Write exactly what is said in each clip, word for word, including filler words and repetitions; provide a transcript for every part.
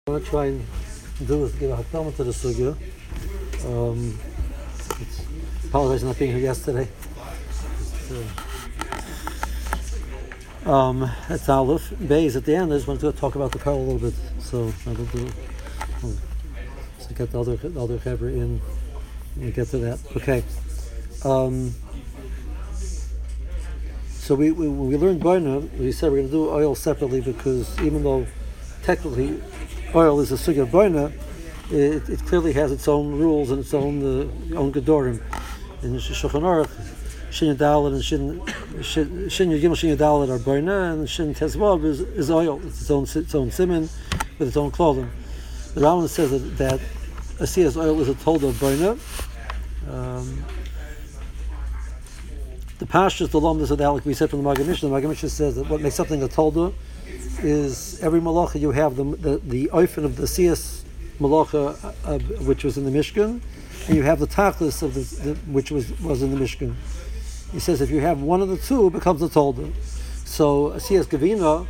I'm going to try and do is give a hakdama to the sugya. Um, apologize for not being here yesterday. Uh, um, that's Aleph. Beis at the end. I just wanted to talk about the Pearl a little bit. So I will do. I'll, so get the other the other Hebrew in. We get to that. Okay. Um, so we we we learned Barna. We said we're going to do oil separately because even though technically oil is a sugya of Barna, it, it clearly has its own rules and its own uh, own gedorim. In Shulchan Aruch, Shin Dalet and Shin Shin Yigimel Shin Dalet are Barna, and Shin Tezvav is, is oil. It's its own its own siman with its own clothing. The Rambam says that that Asiyas oil is a tolda of Barna. Um, the Pashas, the Lomdas of the Alec we said from the Maggid Mishnah. The Maggid Mishnah says that what makes something a tolda is every malacha you have the the, the oifen of the Asiyas malacha, uh, which was in the Mishkan, and you have the tachlis of the, the which was was in the Mishkan. He says if you have one of the two, it becomes a tolda. So Asiyas Gavina,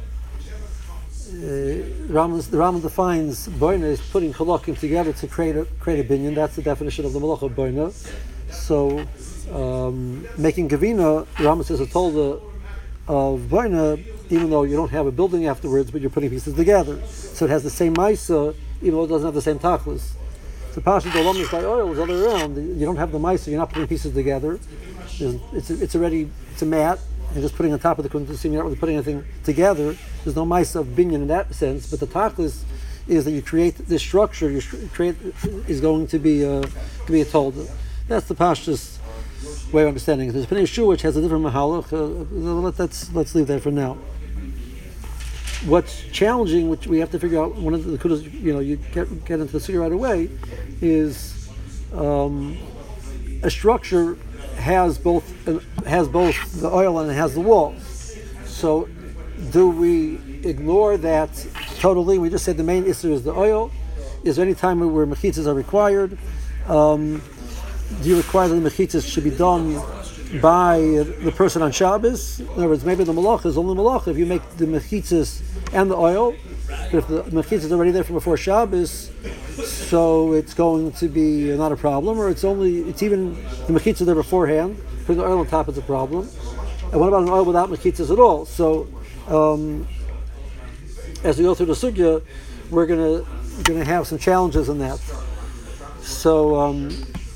uh, Raman, the Rambam defines Boina is putting halakim together to create a create a binyan. That's the definition of the malacha of Boina. So um, making Gavina, Rambam says a tolda of Boina, even though you don't have a building afterwards, but you're putting pieces together. So it has the same maisa, even though it doesn't have the same tachlis. So Pasha the Lomdas by oil is the other way around. You don't have the maisa, you're not putting pieces together. It's it's already it's a mat, and just putting on top of the kundusim, you're not really putting anything together. There's no maisa of binyan in that sense, but the tachlis is that you create this structure. You create is going to be a, to be a tolda. That's the Pasha's way of understanding it. There's Pnei Yeshua which has a different mahalach. Uh, let's let's leave that for now. What's challenging, which we have to figure out, one of the kudos, you know, you get get into the city right away, is um, a structure has both uh, has both the oil and it has the walls. So, do we ignore that totally? We just said the main issue is the oil. Is there any time where mechitzas are required? Um, do you require that the mechitzas should be done by the person on Shabbos? In other words, maybe the malacha is only malacha if you make the mechitzas and the oil. But if the mechitzas is already there from before Shabbos, so it's going to be not a problem. Or it's only it's even the mechitzas there beforehand. Putting the oil on top is a problem. And what about an oil without mechitzas at all? So um, as we go through the sugya, we're gonna gonna have some challenges in that. So. Um,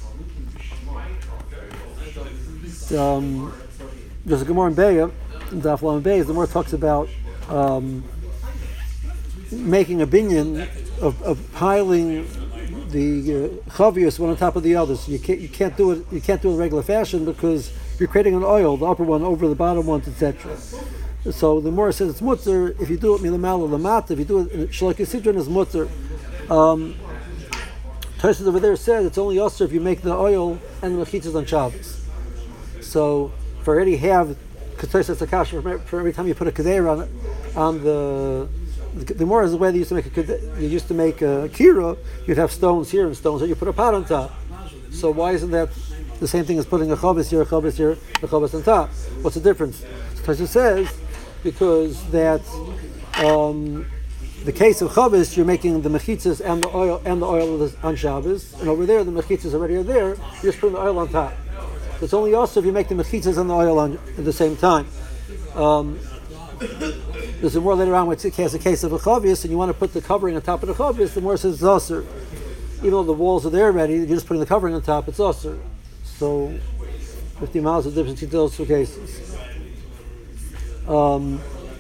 Um, there's a Gemara in Beya, in Daf Lamed Beis. The Gemara talks about um, making a binyan of, of piling the uh, chavius one on top of the other. So you can't you can't do it you can't do it in regular fashion because you're creating an oil, the upper one over the bottom ones, et cetera. So the Gemara says it's mutter if you do it milamala lamata. If you do it shalak sidron is mutter. Um, Tosfos over there says it's only usher if you make the oil and the mechitzas on Shabbos. So if I already have Ketosas Akasha for every time you put a kadeir on it, on the the, the more is the way they used to make a you used to make a kira, you'd have stones here and stones here. You put a pot on top. So why isn't that the same thing as putting a chavis here, a chavis here, a chavis on top? What's the difference? Tosfos says because that um, the case of chavis, you're making the mechitzas and the oil and the oil on Shabbos, and over there the mechitzas already are there. You're just putting the oil on top. It's only also if you make the mechitzas and the oil on at the same time. Um, there's a more later on which has a case of a chavius, and you want to put the covering on top of the chavius. The more says it's usher. Even though the walls are there already, you're just putting the covering on top. It's usher. So, fifty miles of difference between those two cases. Um,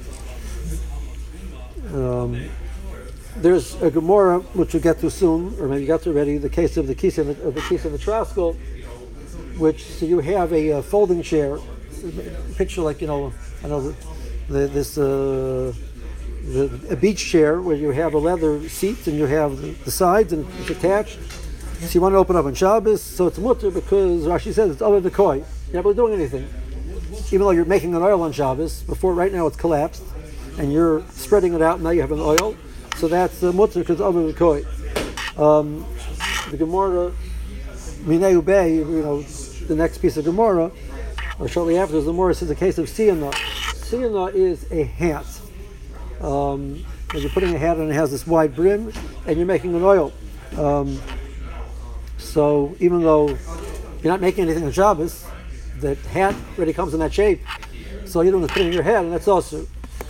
um, there's a Gemara which we'll get to soon, or maybe you got to already. The case of the kisa and the, of the kisa and the traskel. Which so you have a uh, folding chair, picture like you know, I know the, the, this uh, the, a beach chair where you have a leather seat and you have the, the sides and it's attached. So you want to open up on Shabbos, so it's mutter because Rashi says it's over the koi. You're not really doing anything, even though you're making an oil on Shabbos. Before right now it's collapsed, and you're spreading it out. Now you have an oil, so that's uh, mutter because it's over the koi. Um, the Gemara. Minei Ubei, you know, the next piece of Gemara, or shortly after, the Gemara says the case of Siyana. Siyana is a hat. Um, when you're putting a hat on, it has this wide brim. and you're making an oil. Um, so even though you're not making anything on Shabbos, the hat already comes in that shape. So all you're doing is putting it in your head, and that's also.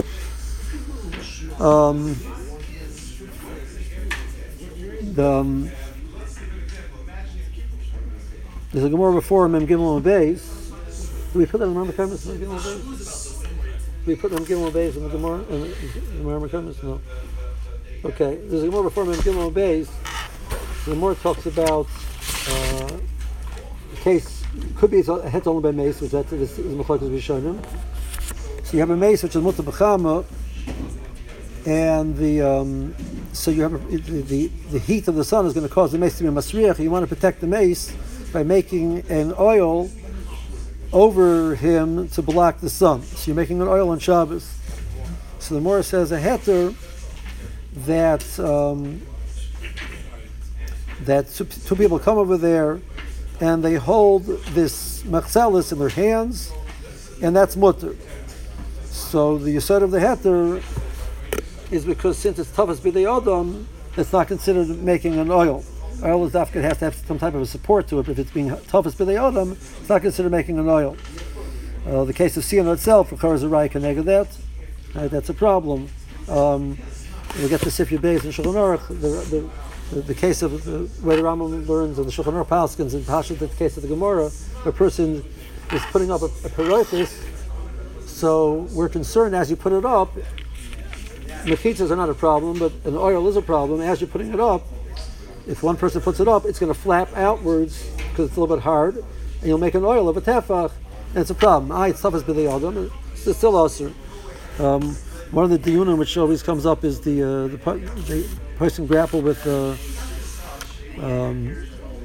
Um, the, um, there's a Gemara before Mem Gimel and Beis. Do we put that in the Mem Gimel and Beis? Do we put Mem Gimel and Beis in the Gemara? In the Mem Gimel? No. Okay. There's a Gemara before Mem Gimel and Beis. The Gemara talks about uh, the case. Could be a het only by mace, which that is Mechlokas Rishonim. So you have a mace which is Mutter B'chama, and the um, so you have a, the, the the heat of the sun is going to cause the mace to be a masriach. You want to protect the mace by making an oil over him to block the sun. So you're making an oil on Shabbos. So the Gemara says a heter that um, that two, two people come over there and they hold this machzelis in their hands, and that's mutter. So the yesod of the heter is because since it's toughest b'dei adam, it's not considered making an oil. Oil is dafka, it has to have some type of a support to it, but if it's being toughest b'dei adam, it's not considered making an oil. Uh, the case of siyana itself requires a raya keneged that. Right, that's a problem. Um, we get the Sifya Beis and Shulchan Aruch, the, the The, the case of the way the Rambam learns and the Shulchan Aruch Paskins and Pashat, the case of the Gemara, a person is putting up a, a peroitis, so we're concerned as you put it up. Mechitzas are not a problem, but an oil is a problem. As you're putting it up, if one person puts it up, it's going to flap outwards because it's a little bit hard, and you'll make an oil of a tefach, and it's a problem. Ah, it's tough as b'dei adam. It's still also. Um, one of the diyunim which always comes up is the uh, the, the person grapple with uh, um,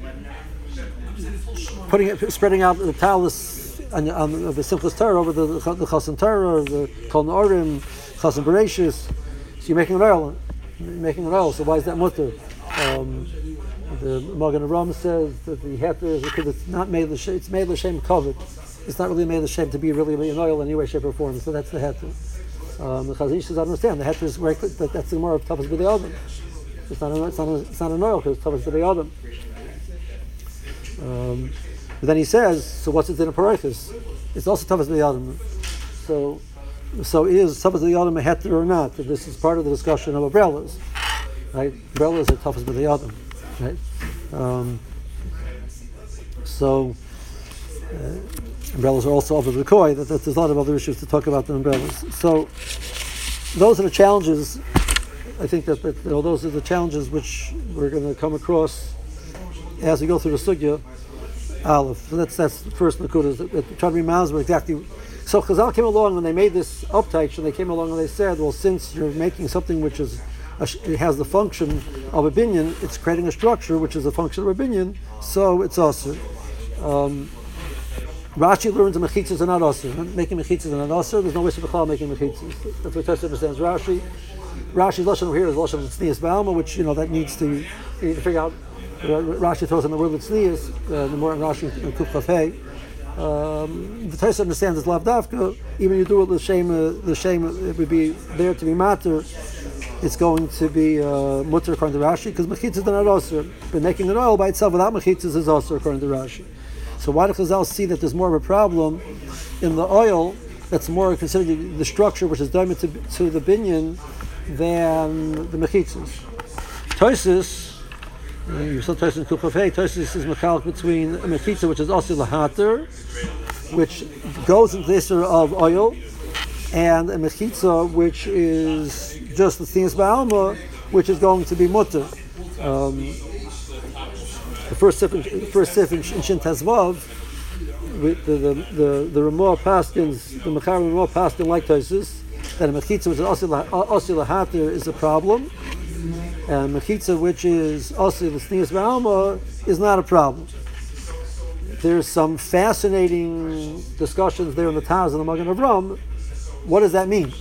putting it, spreading out the talus on, on the Simchas Torah over the the Chasan Torah, or the Kol Na'arim, Chasan Bereshis. So you're making an oil. You're making an oil. So why is that mutter? Um, the Magen Avraham says that the heter is because it's not made l'shem. It's made l'shem covered. It's not really made l'shem to be really an oil in any way, shape, or form. So that's the heter. Um, the Chazon Ish says, I understand. The heter is right, but that's the more of Tavas B'dei Adam. It's not, a, it's, not a, it's not an oil because it's Tavas B'dei Adam. Um, but then he says, so what's it in a parachis? It's also Tavas B'dei Adam. So, so is Tavas B'dei Adam a heter or not? This is part of the discussion of umbrellas. Right? Umbrellas are Tavas B'dei Adam. Right? Um, so, uh, umbrellas are also over the koi. That, that there's a lot of other issues to talk about the umbrellas. So those are the challenges. I think that, that you know, those are the challenges which we're going to come across as we go through the sugya aleph. So that's that's the first nakuda. Try to be mazber exactly. So Chazal came along and they made this uptight, and they came along and they said, well, since you're making something which is a, it has the function of a binyan, it's creating a structure which is a function of a binyan, so it's also. Um, Rashi learns that mechitzas are not asur. Making mechitzas are not asur. There's no way to be making mechitzas. That's what Tosfos understands Rashi. Rashi's lashon over here is lashon tznius ba'alma, which you know that needs to you need to figure out. Uh, Rashi throws in the word tznius, uh, the more in Rashi and Kuf Chaf Hey. Um, the Tosfos understands it's lav dafka. Even you do it the shame, uh, the shame it would be there to be matter. It's going to be uh, mutter according to Rashi because mechitzas are not asur. But making an oil by itself without mechitzas is asur according to Rashi. So why do Chazal see that there's more of a problem in the oil that's more considered the structure which is done to, to the binyan than the mechitzas? Tosfos, you saw Tosfos in Kuf Hey, Tosfos is mechalik between a mechitza which is also lahater, which goes into the issue of oil, and a mechitza which is just the thinas ba'alma, which is going to be mutter. Um, The first sif, first sif in, in Shin Tezvav, the the the the Ramah Paskins, the Mechar Ramah Paskin like Tosfos, that a mechitza which is also lahater is a problem, and a mechitza which is also the sneas ba'alma is not a problem. There's some fascinating discussions there in the Taz and the Magen Avraham. What does that mean?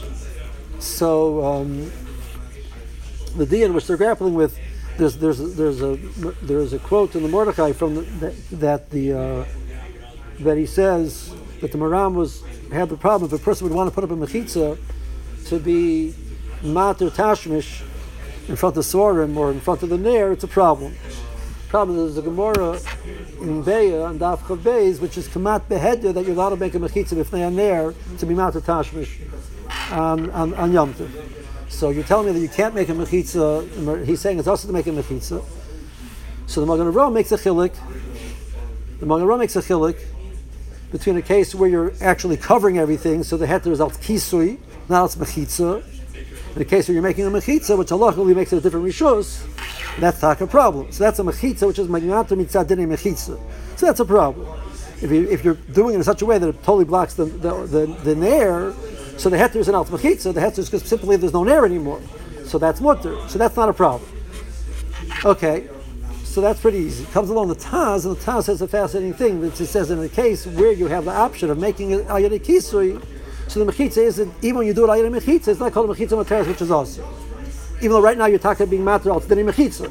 So um, the diyan which they're grappling with. There's there's there's a there's a quote in the Mordechai from the, that, that the uh, that he says that the Maram was had the problem if a person would want to put up a mechitza to be mater tashmish in front of Sorim or in front of the Nair, it's a problem. The problem is there's a Gemara in Beya and Daf Chav Beis, which is Kamat Behedya, that you're allowed to make a Mechitza B'fnei HaNair to be Matar Tashmish on, on, on Yom Tov. So you're telling me that you can't make a Mechitza, he's saying it's also to make a Mechitza. So the Magen Avraham makes a chilik, the Magen Avraham makes a chilik between a case where you're actually covering everything, so the heter is al kisui, now it's mechitza. In a case where you're making a mechitza, which halachically makes it a different rishus, that's not a problem. So that's a mechitza, which is magnata mitzad dini mechitza. So that's a problem. If you if you're doing it in such a way that it totally blocks the the the, the nair, so the heter is an al mechitza. The heter is because simply there's no nair anymore. So that's mutter. So that's not a problem. Okay. So that's pretty easy. Comes along the Taz, and the Taz says a fascinating thing. That it says in a case where you have the option of making it al yedei kisui, so the mechitza isn't, even when you do it al yedei mechitza, it's not called a mechitza materes, which is awesome. Even though right now you're talking about being matter al tzedini mechitza.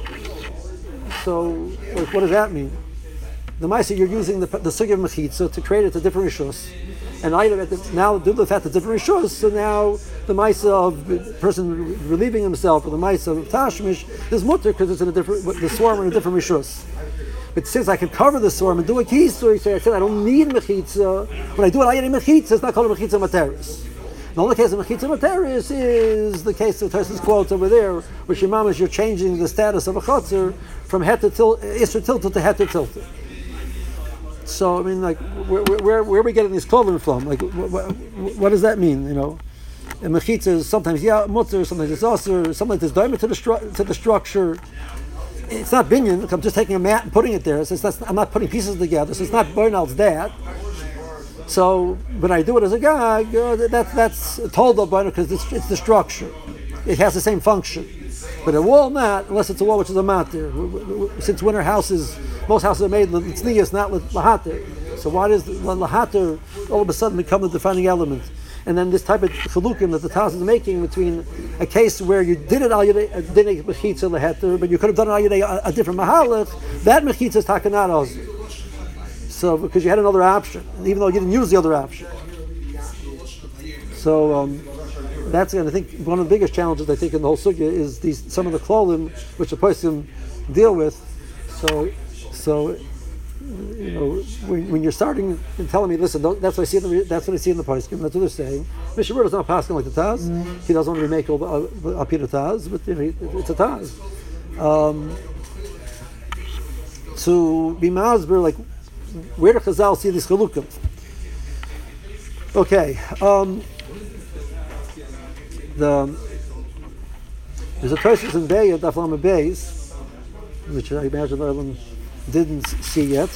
So, like, what does that mean? The Maisa, you're using the the sugi of mechitza to create it a different rishus, and item at the, now due to the fact that different rishus, so now the Maisa of the person relieving himself, or the Maisa of Tashmish, is mutter because it's in a different, the swarm in a different rishus. But since I can cover the swarm and do a kisui, so I said I don't need mechitza. When I do it, I need mechitza. It's not called a mechitza materis. The only case of mechitza materis is the case of Tosfos quotes over there, which Imam is you're changing the status of a chotzer from heter til isra tilta to heter tilta. So I mean, like, where, where, where are we getting these clothing from? Like, what, what does that mean? You know, and mechitza is sometimes yeah mutter, sometimes it's also, sometimes it's diamond to the stru- to the structure. It's not binyan. I'm just taking a mat and putting it there. So it's not, I'm not putting pieces together. So it's not Bernald's dad. So when I do it as a gag, uh, that, that's told of Bernald because it's, it's the structure. It has the same function. But a wall mat, unless it's a wall which is a matir. Since winter houses, most houses are made with tznius, not with lahatir. So why does the lahatir all of a sudden become the defining element? And then this type of chalukim that the Taz is making between a case where you did it al yedei mechitza leheter, but you could have done it al yedei a different mahalach, that mechitza is takanat also. So because you had another option, even though you didn't use the other option. So um, that's, and I think one of the biggest challenges I think in the whole sugya is these some of the klolim which a person deal with. So so. You know, when, when you're starting and telling me, listen, don't, that's what I see. In the, that's what I see in the poskim. That's what they're saying. Mishnah is not passing like the Taz. Mm-hmm. He doesn't want to remake all the uh, up here the Taz, but you know, it's a Taz. Um, to be masber, like, where do Chazal see this chalukim? Okay, um, the there's a Tosfos in Beya, Daf Lamed Beis, which I imagine Ireland didn't see yet.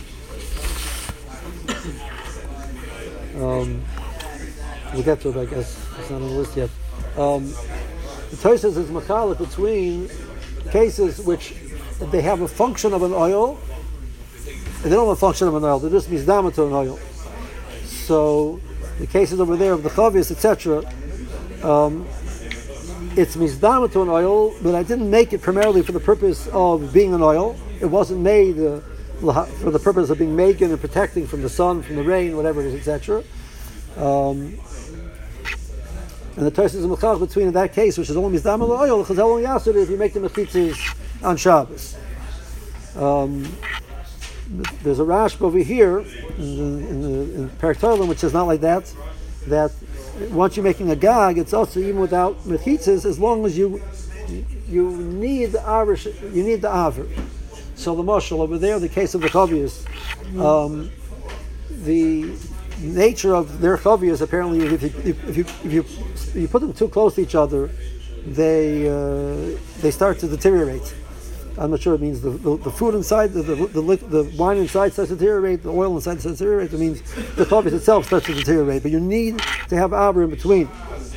Um, we'll get to it, I guess. It's not on the list yet. Um, the Tosfos is machalik between cases which they have a function of an oil, and they don't have a function of an oil. They're just mizdama to an oil. So the cases over there of the chavius, et cetera. Um, it's mizdama to an oil, but I didn't make it primarily for the purpose of being an oil. It wasn't made uh, for the purpose of being making and protecting from the sun, from the rain, whatever it is, et cetera. Um, and the Tosfos is mechach between in that case, which is only mizdam al oil, Chazal only asked it if you make the mechitzas on Shabbos. Um, there's a Rashba over here in the, in the in Perek Toilim, which is not like that. That once you're making a gag, it's also even without mechitzas, as long as you you need the arish, you need the aver. So the mashal over there, the case of the chavius, um, the nature of their chavius apparently, if you if you if you, if you put them too close to each other, they uh, they start to deteriorate. I'm not sure it means the, the, the food inside, the the, the the wine inside starts to deteriorate, the oil inside starts to deteriorate. It means the chavius itself starts to deteriorate. But you need to have aver in between.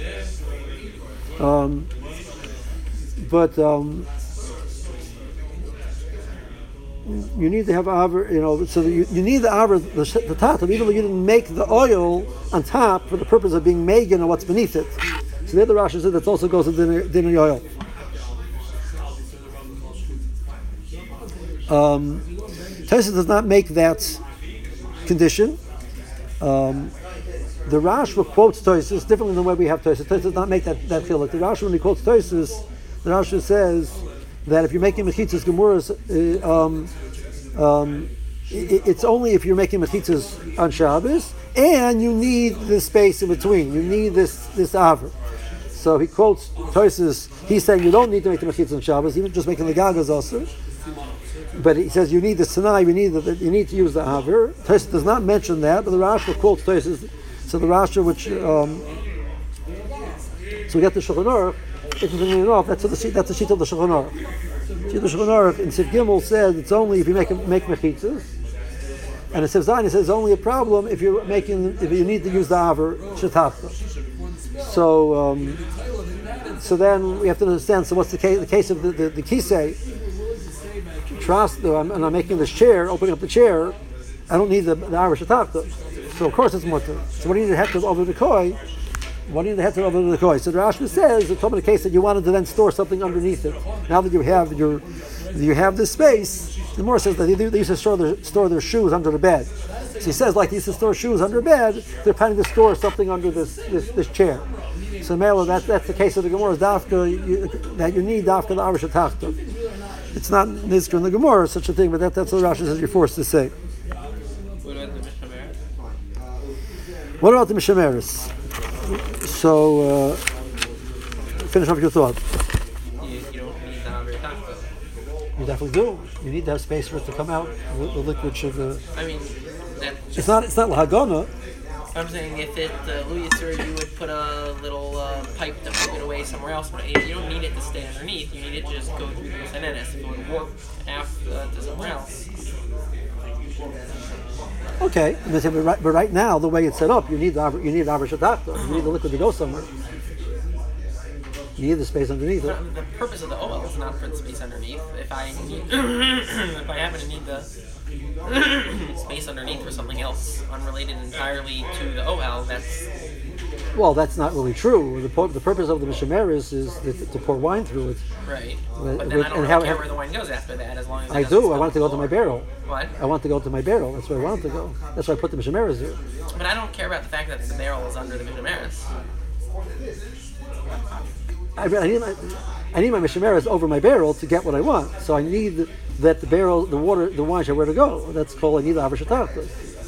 Um, but um, you need to have aver, you know, so you, you need the aver, the, the tatam, even though you didn't make the oil on top for the purpose of being megan or what's beneath it. So the other Rashi said that also goes to dinner, dinner oil. Um, Tosfos does not make that condition. Um, the Rashba quotes Tosfos differently than the way we have Tosfos. Tosfos does not make that that chiluk. The Rashba, when he quotes Tosfos, The Rashi says that if you're making mechitzas gemuras, uh, um, um, it, it's only if you're making mechitzas on Shabbos, and you need the space in between. You need this this aver. So he quotes Tosfos. He's saying you don't need to make the mechitzas on Shabbos, even just making the gagas also. But he says you need the Sinai, you need the, you need to use the aver. Tosfos does not mention that, but the Rashi quotes Tosfos. So the Rashi, which um, so we get the Shulchan Aruch. Interestingly enough, that's the sheet. That's the sheet of the Shulchan Aruch. Sheet of the Shulchan Aruch in Sif Gimel says it's only if you make make mechitzas, and it says Zayin. It says only a problem if you're making if you need to use the aver shetafta. So, um, so then we have to understand. So what's the case? The case of the the, the kisei. Trust. I'm, and I'm making this chair, opening up the chair. I don't need the the aver shetafta. So of course it's mutter. So what do you need to have to over the koi? What do you need to have to over the koi? So the Rashi says it's talking about the case that you wanted to then store something underneath it. Now that you have your you have this space, the Gemara says that they, they used to store their store their shoes under the bed. So he says like they used to store shoes under bed, they're planning to store something under this this, this chair. So Mela, that that's the case of the Gemara dafka you, that you need dafka the Arish Tachta. It's not nizkar in the Gemara such a thing, but that, that's what the Rashi says you're forced to say. What about the Mishameris? So, uh, finish off your thought. You, you don't need the Aver Tachta. You definitely do. You need to have space for it to come out. The, the liquid should. Uh, I mean, that's just, it's not. It's not lahagana. I'm saying if it uh, Luyitzer, you would put a little uh, pipe to move it away somewhere else, but you don't need it to stay underneath. You need it to just go through the Senenes. If it would warp after uh, to somewhere else. Okay, but right, but right now the way it's set up, you need the you need aver shetafta. You need the liquid to go somewhere. You need the space underneath it. The purpose of the O L is not for the space underneath. If I need, if I happen to need the space underneath for something else unrelated entirely to the O L, that's well, that's not really true. The, the purpose of the mishameris is to, to pour wine through it. Right. But then with, I don't really have, care where the wine goes after that, as long as it I do. I want it to go to my barrel. What? I want to go to my barrel. That's where I want it to go. That's why I put the mishameris there. But I don't care about the fact that the barrel is under the mishameris. I, I need my I need my mishameris over my barrel to get what I want. So I need that the barrel, the water, the wine should where to go. That's called I need the aver shetafta.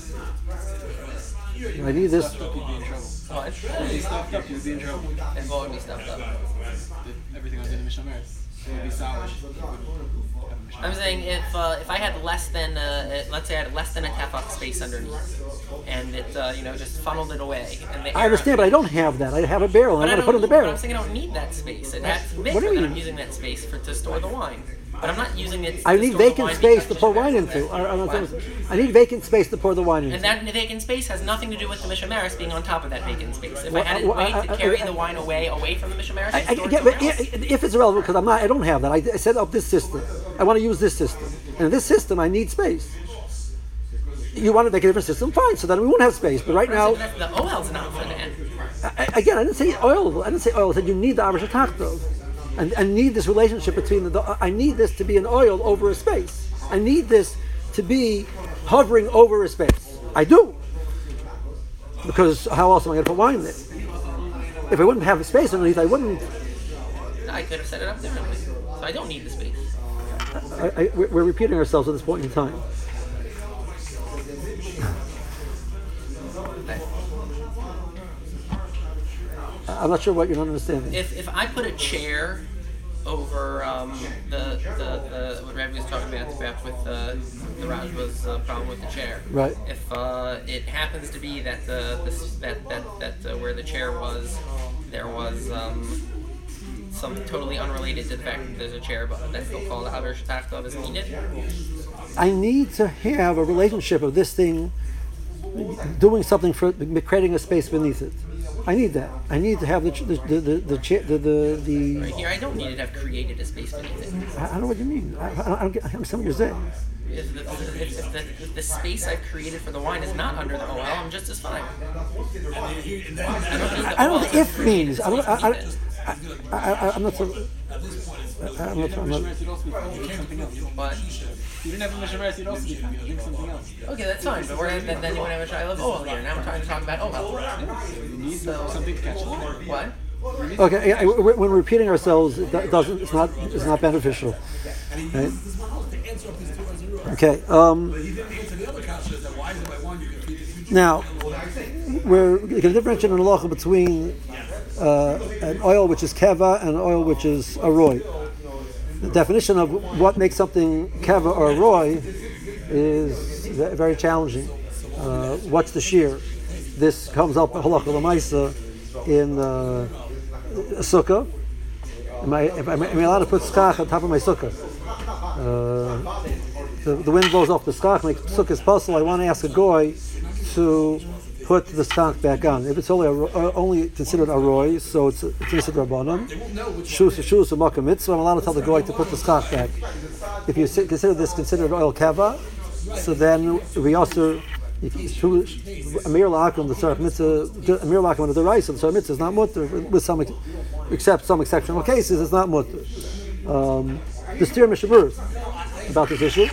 I need this. What? If you stuffed up, you'd be in trouble. And what would be stuffed up? If everything was in the Mishameres. It would be solid. I'm saying if uh, if I had less than uh, let's say I had less than a tefach space underneath, and it uh, you know just funneled it away, and the air I understand, but I don't have that. I have a barrel. But I'm I going to put it in the but barrel. I'm saying I don't need that space. It has to What do that you I'm mean? using that space for to store the wine. But I'm not using it. I to need store the vacant wine space because to pour wine Mishameres into. is I, there. I, don't What? know. I need vacant space to pour the wine into. And that vacant space has nothing to do with the mishameris being on top of that vacant space. If Well, I had uh, a way well, to I- carry I- the wine away away from the mishameris, I, and I, store it get, but somewhere else. i- if it's irrelevant, because I'm not, I don't have that. I, I set up this system. I want to use this system, and in this system, I need space. You want to make a different system, fine. So then we won't have space. But right now, That's- the O L's not for that. I, again, I didn't say oil. I didn't say oil. I said you need the aver shetafta. And I need this relationship between the, the. I need this to be an oil over a space. I need this to be hovering over a space. I do. Because how else am I going to put wine there? If I wouldn't have a space underneath, I wouldn't. I could have set it up differently. So I don't need the space. I, I, we're we're repeating ourselves at this point in time. I'm not sure what you're not understanding. If if I put a chair over um, the, the the what Rabbi was talking about about with uh, the Rajva's uh, problem with the chair. Right. If uh, it happens to be that the this, that that that uh, where the chair was, there was um, something totally unrelated to the fact that there's a chair, but that's still called Aver Shetafta is needed. I need to have a relationship of this thing doing something for creating a space beneath it. I need that. I need to have the the the the the the, the, the Right here, I don't need it to have created a space beneath it. I, I don't know what you mean. I, I, don't get, I don't understand what you're saying. If the, if, if, the, if the space I've created for the wine is not under the O L, I'm just as fine. I don't need the I don't know O L what to if create means. a I don't. space I, beneath I, it. I, I, I'm not so. I'm not. I'm not. Mishameres, you'd also be fine. Think something else. But If you didn't have a Mishameres, you'd also be fine. Think something else. okay, that's fine. But we're then, then you want to have a try of O L here. Now I'm trying to talk about O L. You need So- something to catch the liquid. What? Okay, yeah, when we're repeating ourselves, it do- doesn't. It's not. It's not beneficial. Right? Okay. Um, now, we're going to differentiate in halacha between uh, an oil which is keva and an oil which is aroy. The definition of what makes something keva or aroy is ve- very challenging. Uh, what's the shear? This comes up halacha l'maisa in uh, a sukkah. Am I, am, I, am I allowed to put skach on top of my sukkah? Uh, the, the wind blows off the skach, makes sukkah's puzzle. I want to ask a goy to put the skach back on. If it's only a, uh, only considered a roy, so it's it's considered rabbanon. Shus shus a makom mitzvah. I'm allowed to tell the goy to put the skach back. If you si- consider this considered oil kava, so then we also if a mir lakum the tzarech mitzvah a mir lakum the deraisa the tzarech mitzvah is not mutter with some except some exceptional cases it's not mutter. Um, the steer mishabur about this issue.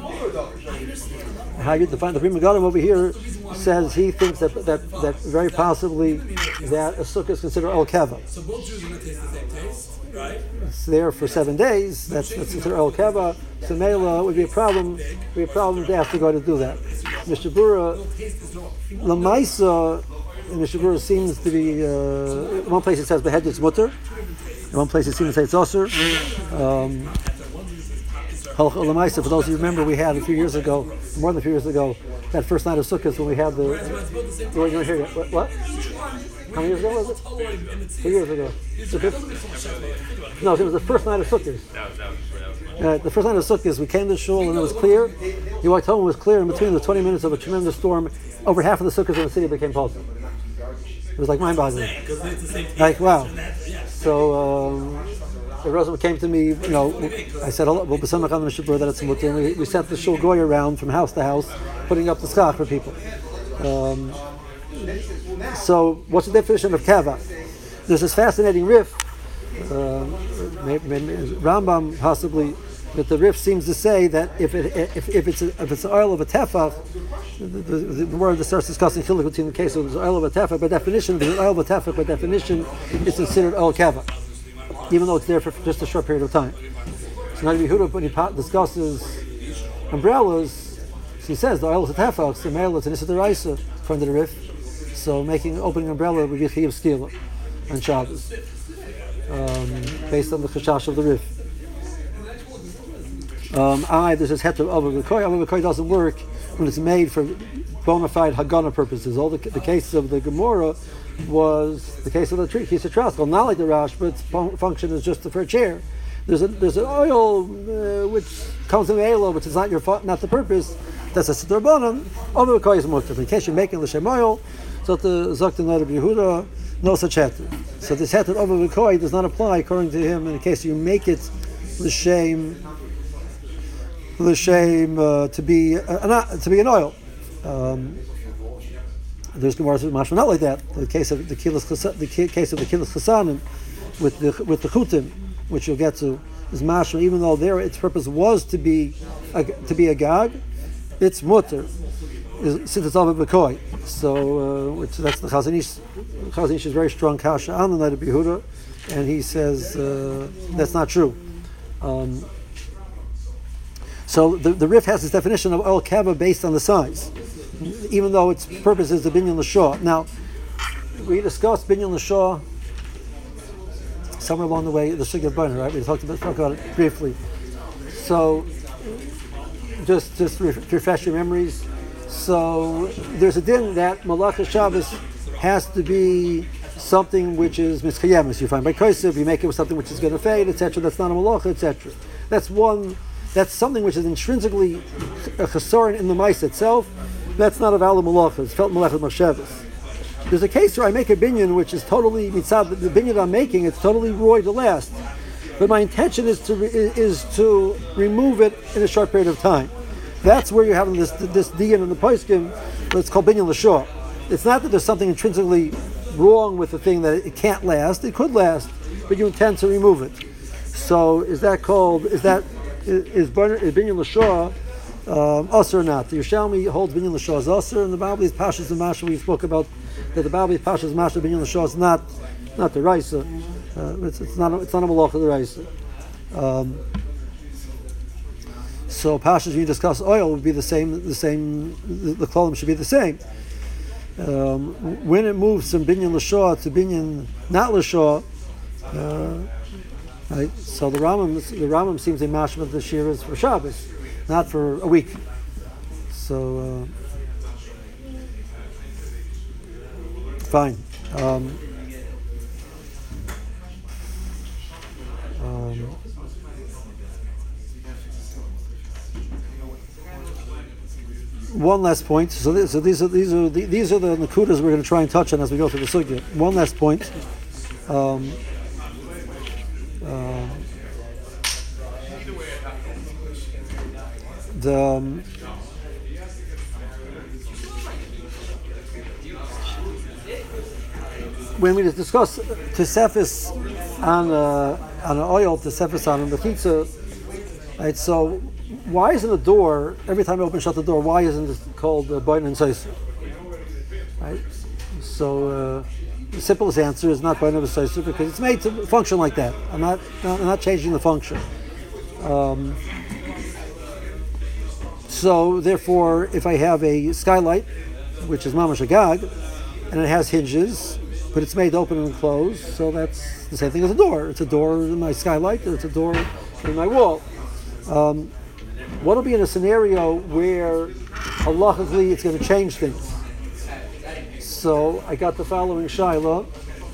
How you define the Pri Megadim over here says he thinks that that, that very possibly that a sukkah is considered el keva. So both Jews are going to taste the same taste, right? It's there for seven days. That's, that's considered el keva. So mela would be a problem. Would be a problem to have to go to do that. Mishabura, lamaisa, Mishabura seems to be. Uh, in one place it says behead it's mutter. In one place it seems to say it's osir. Um, Halacha l'maisa, for those of you who remember, we had a few years ago, more than a few years ago, that first night of Sukkot when we had the. You weren't here yet. What? what? How many years ago was it? Two years ago. Sukkot? No, it was the first night of Sukkot. Uh, the first night of Sukkot, we came to shul and it was clear. You walked home, it was clear. In between the twenty minutes of a tremendous storm, over half of the Sukkot in the city became positive. It was like mind-boggling. Like wow. So. Um, The Rosa came to me, you know, I said, well, that it's mutter, and we, we sent the shul goy around from house to house, putting up the skach for people. Um, so, what's the definition of kava? There's this fascinating riff, uh, maybe, maybe Rambam possibly, but the riff seems to say that if it if, if it's a, if it's the oil of a tefach, the, the, the word that starts discussing chiluk between the case of the oil of a tefach, by definition, the oil of a tefach, by definition, is considered oil kava, even though it's there for just a short period of time. So Nabi Yehuda, when he discusses umbrellas, so he says the oil is a tefach, the male is an issa deraisa from the rif. So making opening umbrella would be chiyuv stila on Shabbos, um, based on the chashash of the rif. Um, I there's this heter of a v'koy. Of v'koy doesn't work when it's made for bona fide hagana purposes. All the, the cases of the Gemara was the case of the tree, Kisa Traskal, not like the Rash, but its fun- function is just for a chair. There's a there's an oil uh, which comes in the elo, which is not your fu- not the purpose. That's a siddur bonim. Over the is mutter. In case you're making l'shem oil, so the Zakta Nabi Yehuda, no such heter. So this heter over the koi does not apply according to him in case you make it l'shem l'shem uh, to be uh, to be an oil. Um, There's Gemara mashma not like that. The case of the kilas the case of the kilas chasanim with the with the chutim, which you'll get to, is mashma. Even though there its purpose was to be a, to be a gag, it's mutter since it's over b'koi. So uh, which, that's the Chazon Ish. Chazon Ish is very strong kasha on the night of Yehuda, and he says uh, that's not true. Um, so the the Rif has this definition of oil kava based on the size, even though its purpose is the binyan l'shah. Now, we discussed binyan l'shah somewhere along the way, the sugya of Boner, right? We talked about, talked about it briefly. So, just just to refresh your memories. So, there's a din that Malachas Shabbos has to be something which is miskayemis. You find by Kosef, you make it with something which is going to fade, et cetera. That's not a malacha, et cetera. That's one. That's something which is intrinsically a chesaron in the mice itself. That's not a valid malacha. It's felt malachat machshavas. There's a case where I make a binyan which is totally mitzad. The binyan I'm making, it's totally roy to last, but my intention is to re, is to remove it in a short period of time. That's where you're having this this diyan in the poskim. It's called binyan l'shah. It's not that there's something intrinsically wrong with the thing that it can't last. It could last, but you intend to remove it. So is that called? Is that is binyan l'shah? Um, Usr or not. The Yerushalmi holds binyan l'shah as usr, and the Babli is pashas and masha. We spoke about that the Babli is pashas and masha. Binyan l'shah is not not the raisa. Uh, it's, it's not a, it's not a malacha the raisa. Um, so pashas when you discuss oil would be the same. The same. The, the klolim should be the same. Um, when it moves from binyan l'shah to binyan not l'shah, uh, right? So the Rambam, the Rambam seems a mashma the shir is for Shabbos, not for a week. So uh, fine. Um, um, One last point. So, this, so these are these are the, these are the nakudas we're going to try and touch on as we go through the sugya. One last point. Um, uh, the um, when we discuss tesefis on uh, on an oil, tesefis on a mechitza, right? So. Why isn't the door, every time I open and shut the door, why isn't it called uh, Bain and Seiser? Right? So, uh, the simplest answer is not Bain and Seiser because it's made to function like that. I'm not, I'm not changing the function. Um, so, therefore, if I have a skylight, which is Mamash Agag, and it has hinges, but it's made to open and close, so that's the same thing as a door. It's a door in my skylight, or it's a door in my wall. Um, What will be in a scenario where halachically it's going to change things? So I got the following shaila.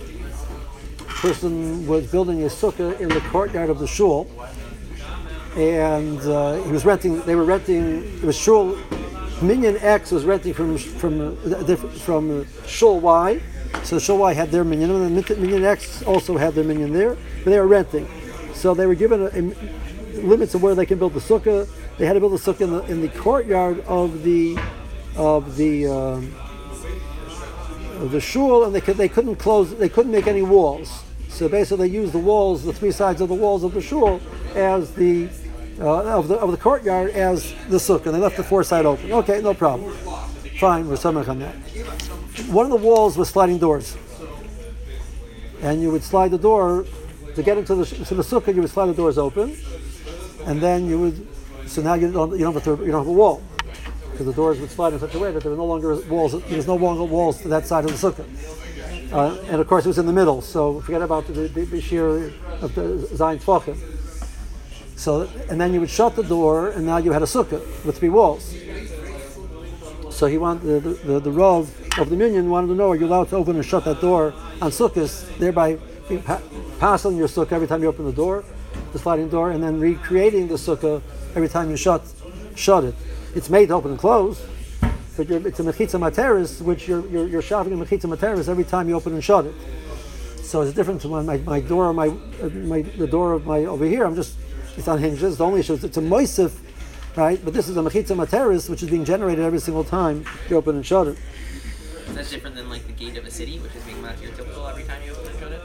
Person was building a sukkah in the courtyard of the shul, and uh, he was renting. They were renting. It was shul. Minyan X was renting from from uh, from uh, shul Y. So shul Y had their minyan, and then minyan X also had their minyan there, but they were renting. So they were given a, a limits of where they can build the sukkah. They had to build a sukkah in the, in the courtyard of the of the um, of the shul, and they could they couldn't close. They couldn't make any walls. So basically, they used the walls, the three sides of the walls of the shul, as the uh, of the of the courtyard as the sukkah. And they left the fourth side open. Okay, no problem. Fine, we're samach on that. One of the walls was sliding doors, and you would slide the door to get into the to the sukkah. You would slide the doors open, and then you would. So now you don't you don't have a, you don't have a wall because the doors would slide in such a way that there were no longer walls. There's no longer walls to that side of the sukkah, uh, and of course it was in the middle. So forget about the the, the shear of the Zayin Tvachim. So and then you would shut the door, and now you had a sukkah with three walls. So he wanted the the, the, the Rav of the minyan wanted to know: are you allowed to open and shut that door on sukkahs, thereby pa- passing your sukkah every time you open the door, the sliding door, and then recreating the sukkah every time you shut shut it. It's made to open and close, but you're, it's a mechitza materis, which you're you're, you're shaving a mechitza materis every time you open and shut it. So it's different from my, my door, my my the door of my over here. I'm just it's on hinges. The only issue is it's a moisif, right? But this is a mechitza materis, which is being generated every single time you open and shut it. Is that different than like the gate of a city, which is being matir typical every time you open and shut it?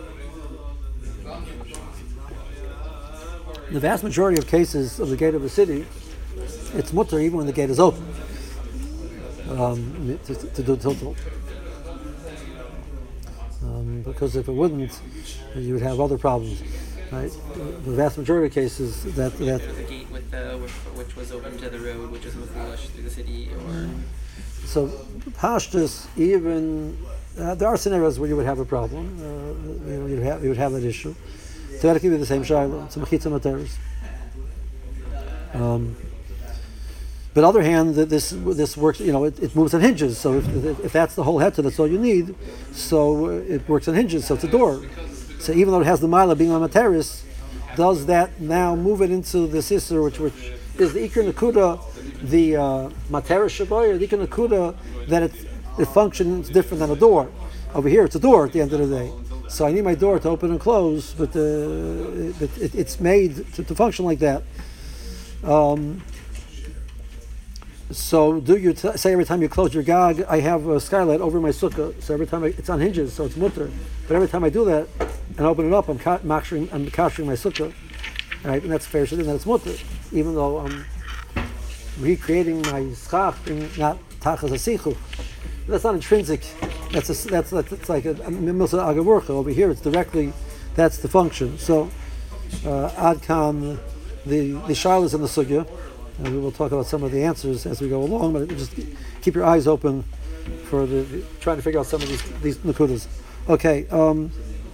The vast majority of cases of the gate of the city, it's mutter even when the gate is open um, to, to do tiltul. Um, because if it wouldn't, you would have other problems, right? The vast majority of cases that that There's a gate with the which, which was open to the road, which was mafulish through the city, or so pashtus even uh, there are scenarios where you would have a problem. Uh, you know, you'd have you would have that issue. Theoretically, be the same shayla. It's a mechitza materis. Um, but on the other hand, this this works. You know, it, it moves on hinges. So if if that's the whole heter, that's all you need. So it works on hinges. So it's a door. So even though it has the mila being on materis, does that now move it into the sisser, which which is the ikar nakuda, the uh, materis shaboy, the ikar nakuda that it it functions different than a door. Over here, it's a door at the end of the day. So I need my door to open and close, but, uh, it, it, it's made to, to function like that. Um, so do you t- say every time you close your gag, I have a skylight over my sukkah, so every time I, it's on hinges, so it's mutter. But every time I do that and open it up, I'm ka- makshering, I'm kashering my sukkah, right? And that's fair shit, and that's mutter, even though I'm recreating my schach, not tachas asichu. that's not intrinsic. That's a, that's that's it's like a, a milsa agavorcha. Over here, it's directly. That's the function. So uh, adkan the the shilas in the sugya, and we will talk about some of the answers as we go along. But just keep your eyes open for the, the trying to figure out some of these these nakudas. Okay. Um,